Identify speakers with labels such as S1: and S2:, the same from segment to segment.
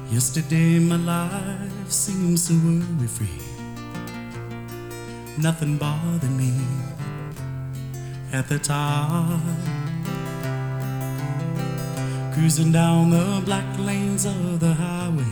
S1: Yesterday my life seemed so worry-free. Nothing bothered me at the time. Cruising down the black lanes of the highway.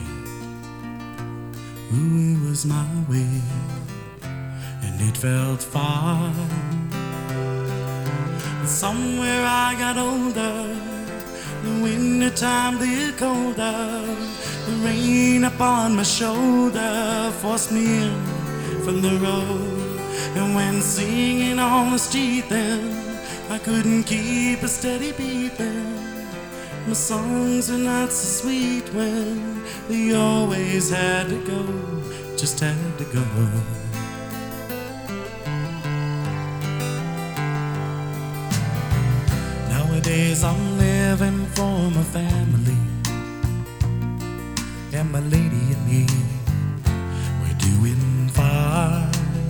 S1: Ooh, it was my way, and it felt fine. But somewhere I got older, the winter time the colder, the rain upon my shoulder forced me in from the road. And when singing on the street then, I couldn't keep a steady beat then. My songs are not so sweet when they always had to go, just had to go. Nowadays I'm living for my family, and my lady and me, we're doing fine.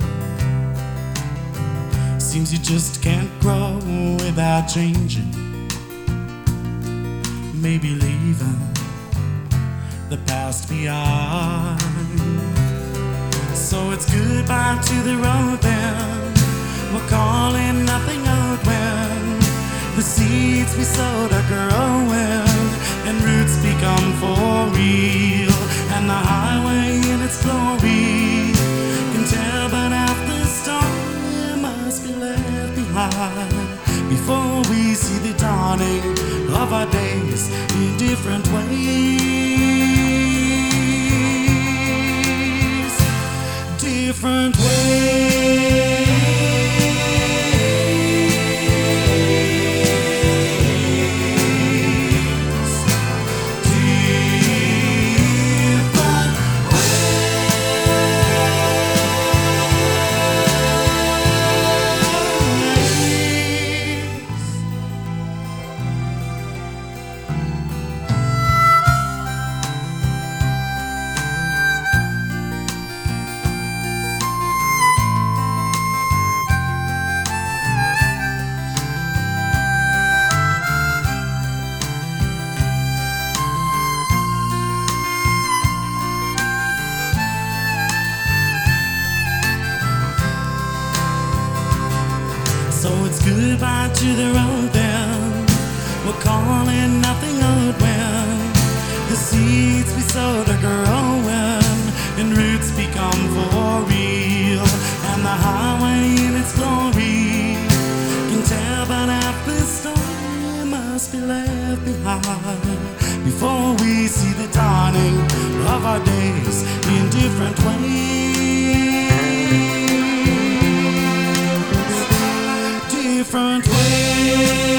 S1: Seems you just can't grow without changing, maybe leaving the past behind. So it's goodbye to the road then, we're calling nothing out when the seeds we sowed are growing and roots become for real. And the highway in its glory can tell, but after the storm it must be left behind before we see the dawning of our days in different ways. Different ways. So it's goodbye to the road then, we're calling nothing out when the seeds we sowed are growing and roots become for real. And the highway in its glory can tell, but after the storm it must be left behind before we see the dawning of our days in different ways. Different ways.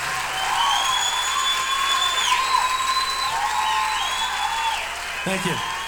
S1: Thank you.